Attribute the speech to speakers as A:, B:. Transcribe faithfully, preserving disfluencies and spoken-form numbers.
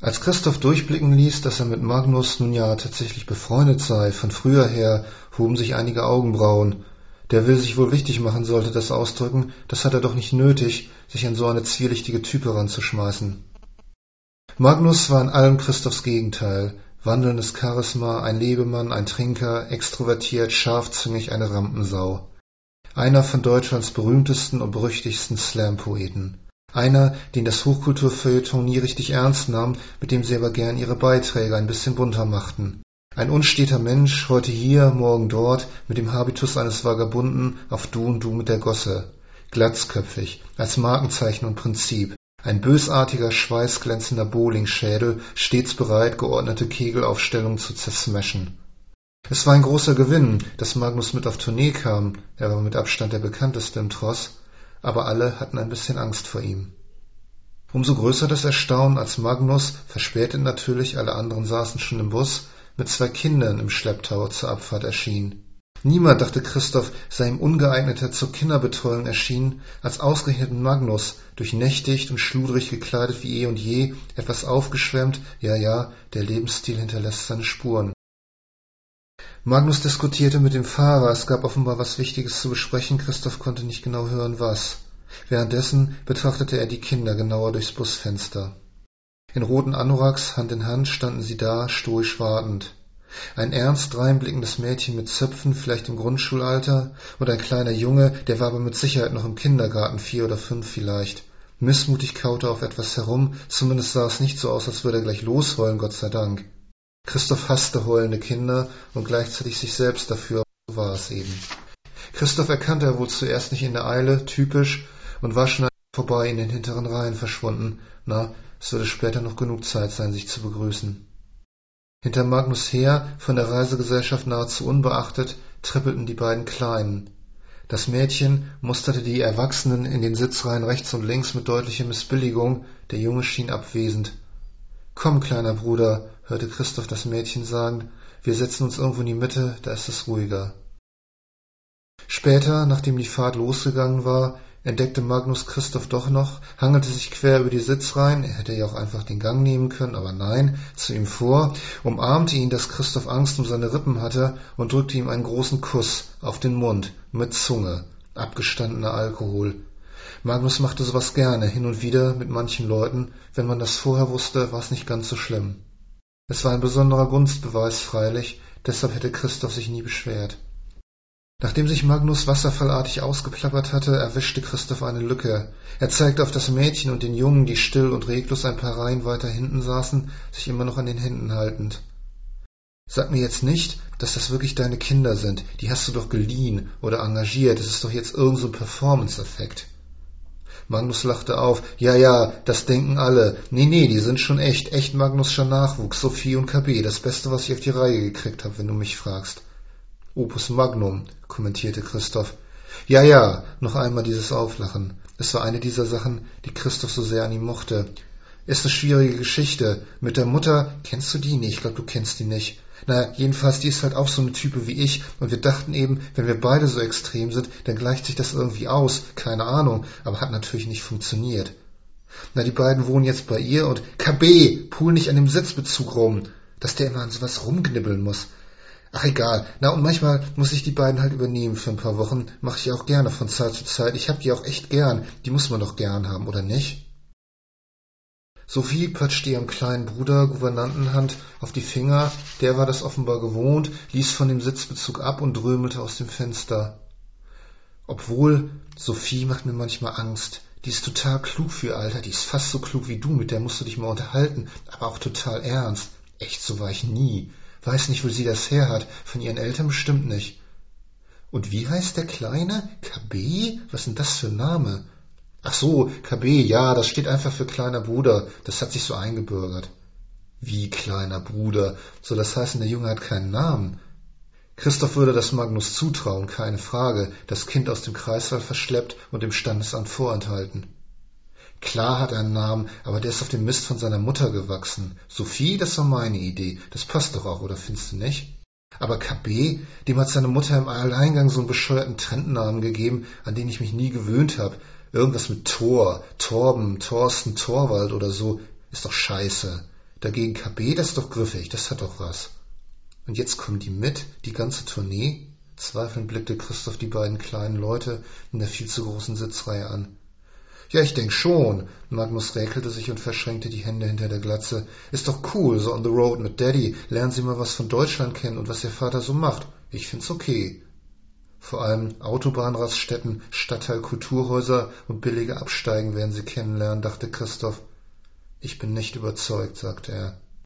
A: Als Christoph durchblicken ließ, dass er mit Magnus nun ja tatsächlich befreundet sei, von früher her, hoben sich einige Augenbrauen. Der will sich wohl wichtig machen, sollte das ausdrücken, das hat er doch nicht nötig, sich an so eine zwielichtige Type ranzuschmeißen. Magnus war in allem Christophs Gegenteil. Wandelndes Charisma, ein Lebemann, ein Trinker, extrovertiert, scharfzüngig, eine Rampensau. Einer von Deutschlands berühmtesten und berüchtigsten Slam-Poeten. Einer, den das Hochkulturfeuilleton nie richtig ernst nahm, mit dem sie aber gern ihre Beiträge ein bisschen bunter machten. Ein unsteter Mensch, heute hier, morgen dort, mit dem Habitus eines Vagabunden, auf Du und Du mit der Gosse. Glatzköpfig, als Markenzeichen und Prinzip. Ein bösartiger, schweißglänzender Bowlingschädel, stets bereit, geordnete Kegelaufstellungen zu zersmashen. Es war ein großer Gewinn, dass Magnus mit auf Tournee kam, er war mit Abstand der bekannteste im Tross, aber alle hatten ein bisschen Angst vor ihm. Umso größer das Erstaunen, als Magnus, verspätet natürlich, alle anderen saßen schon im Bus, mit zwei Kindern im Schlepptau zur Abfahrt erschien. Niemand, dachte Christoph, sei ihm ungeeigneter zur Kinderbetreuung erschienen, als ausgerechnet Magnus, durchnächtigt und schludrig gekleidet wie eh und je, etwas aufgeschwemmt, ja, ja, der Lebensstil hinterlässt seine Spuren. Magnus diskutierte mit dem Fahrer, es gab offenbar was Wichtiges zu besprechen, Christoph konnte nicht genau hören, was. Währenddessen betrachtete er die Kinder genauer durchs Busfenster. In roten Anoraks, Hand in Hand, standen sie da, stoisch wartend. Ein ernst dreinblickendes Mädchen mit Zöpfen, vielleicht im Grundschulalter, und ein kleiner Junge, der war aber mit Sicherheit noch im Kindergarten, vier oder fünf vielleicht. Missmutig kaute auf etwas herum, zumindest sah es nicht so aus, als würde er gleich losheulen, Gott sei Dank. Christoph hasste heulende Kinder und gleichzeitig sich selbst dafür, so war es eben. Christoph erkannte er wohl zuerst nicht in der Eile, typisch, und war schon vorbei in den hinteren Reihen verschwunden. Na, es würde später noch genug Zeit sein, sich zu begrüßen. Hinter Magnus her, von der Reisegesellschaft nahezu unbeachtet, trippelten die beiden Kleinen. Das Mädchen musterte die Erwachsenen in den Sitzreihen rechts und links mit deutlicher Missbilligung, der Junge schien abwesend. »Komm, kleiner Bruder«, hörte Christoph das Mädchen sagen, »wir setzen uns irgendwo in die Mitte, da ist es ruhiger.« Später, nachdem die Fahrt losgegangen war, entdeckte Magnus Christoph doch noch, hangelte sich quer über die Sitzreihen, er hätte ja auch einfach den Gang nehmen können, aber nein, zu ihm vor, umarmte ihn, dass Christoph Angst um seine Rippen hatte, und drückte ihm einen großen Kuss auf den Mund, mit Zunge, abgestandener Alkohol. Magnus machte sowas gerne, hin und wieder, mit manchen Leuten, wenn man das vorher wusste, war es nicht ganz so schlimm. Es war ein besonderer Gunstbeweis freilich, deshalb hätte Christoph sich nie beschwert. Nachdem sich Magnus wasserfallartig ausgeplappert hatte, erwischte Christoph eine Lücke. Er zeigte auf das Mädchen und den Jungen, die still und reglos ein paar Reihen weiter hinten saßen, sich immer noch an den Händen haltend. »Sag mir jetzt nicht, dass das wirklich deine Kinder sind. Die hast du doch geliehen oder engagiert. Das ist doch jetzt irgend so ein Performance-Effekt.« Magnus lachte auf. »Ja, ja, das denken alle. Nee, nee, die sind schon echt. Echt Magnuscher Nachwuchs, Sophie und K B. Das Beste, was ich auf die Reihe gekriegt habe, wenn du mich fragst.« »Opus Magnum«, kommentierte Christoph. »Ja, ja«, noch einmal dieses Auflachen. Es war eine dieser Sachen, die Christoph so sehr an ihm mochte. »Ist eine schwierige Geschichte. Mit der Mutter, kennst du die? Nee, ich glaube, du kennst die nicht. Na, jedenfalls, die ist halt auch so eine Type wie ich, und wir dachten eben, wenn wir beide so extrem sind, dann gleicht sich das irgendwie aus. Keine Ahnung, aber hat natürlich nicht funktioniert. Na, die beiden wohnen jetzt bei ihr und K B, pool nicht an dem Sitzbezug rum, dass der immer an sowas rumknibbeln muss. Ach egal, na und manchmal muss ich die beiden halt übernehmen für ein paar Wochen, mache ich auch gerne von Zeit zu Zeit. Ich hab die auch echt gern, die muss man doch gern haben, oder nicht?« Sophie patschte ihrem kleinen Bruder Gouvernantenhand auf die Finger, der war das offenbar gewohnt, ließ von dem Sitzbezug ab und drömelte aus dem Fenster. Obwohl, Sophie macht mir manchmal Angst. Die ist total klug für ihr Alter, die ist fast so klug wie du, mit der musst du dich mal unterhalten, aber auch total ernst. Echt, so war ich nie. Weiß nicht, wo sie das her hat, von ihren Eltern bestimmt nicht. Und wie heißt der Kleine? K B? Was ist denn das für ein Name? Ach so, K B, ja, das steht einfach für kleiner Bruder, das hat sich so eingebürgert. Wie kleiner Bruder? Soll das heißen, der Junge hat keinen Namen? Christoph würde das Magnus zutrauen, keine Frage, das Kind aus dem Kreissaal verschleppt und dem Standesamt vorenthalten. Klar hat er einen Namen, aber der ist auf dem Mist von seiner Mutter gewachsen. Sophie, das war meine Idee, das passt doch auch, oder findest du nicht? Aber K B, dem hat seine Mutter im Alleingang so einen bescheuerten Trendnamen gegeben, an den ich mich nie gewöhnt habe. Irgendwas mit Thor, Torben, Thorsten, Torwald oder so, ist doch scheiße. Dagegen K B, das ist doch griffig, das hat doch was. Und jetzt kommen die mit, die ganze Tournee? Zweifelnd blickte Christoph die beiden kleinen Leute in der viel zu großen Sitzreihe an. Ja, ich denk schon. Magnus räkelte sich und verschränkte die Hände hinter der Glatze. Ist doch cool, so on the road mit Daddy. Lernen Sie mal was von Deutschland kennen und was Ihr Vater so macht. Ich find's okay. Vor allem Autobahnraststätten, Stadtteilkulturhäuser und billige Absteigen werden Sie kennenlernen, dachte Christoph. Ich bin nicht überzeugt, sagte er.